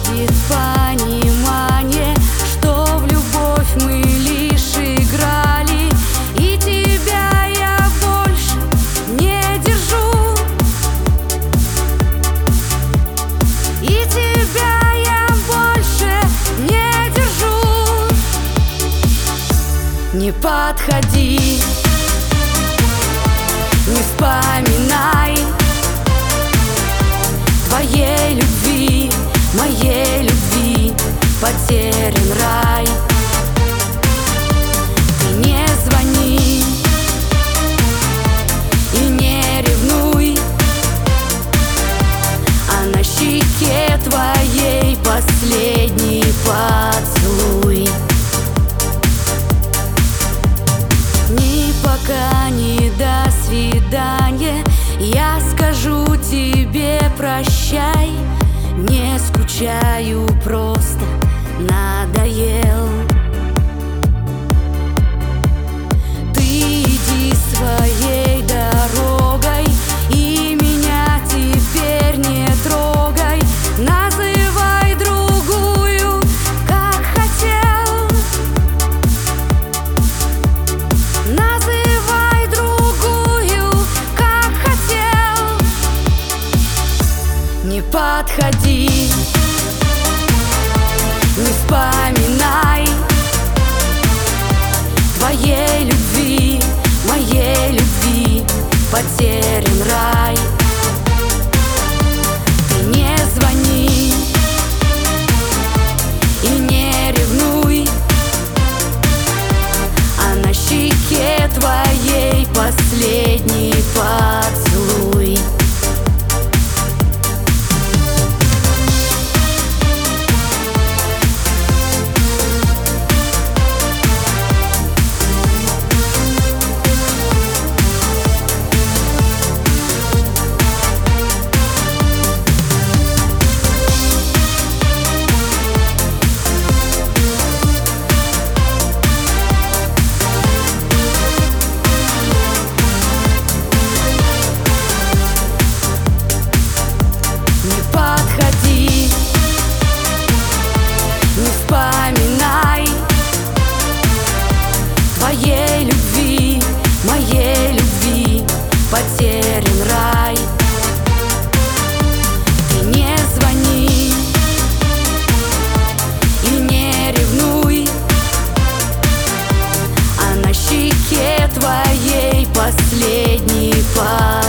приходит понимание, что в любовь мы лишь играли, и тебя я больше не держу, и тебя я больше не держу. Не подходи, не вспоминай твоей любви, моей любви потерян рай. Ты не звони и не ревнуй, а на щеке твоей последний поцелуй. Пока не до свидания, я скажу тебе прощай. Не скучаю, просто надоел. Ты иди своей дорогой и меня теперь не трогай. Называй другую, как хотел. Называй другую, как хотел. Не подходи, не вспоминай твоей любви, моей любви потерян рай. Ты не звони и не ревнуй, а на щеке твоей последний поцелуй. Не вспоминай твоей любви, моей любви потерян рай. Ты не звони и не ревнуй, а на щеке твоей последний поцелуй.